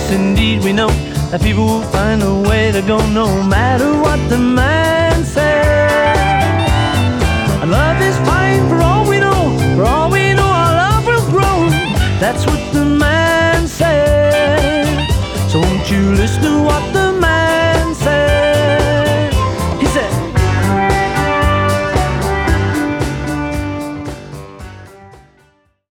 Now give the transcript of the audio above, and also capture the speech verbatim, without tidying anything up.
Yes, indeed, we know that people will find a way to go no matter what the man says. And love is fine for all we know, for all we know our love will grow. That's what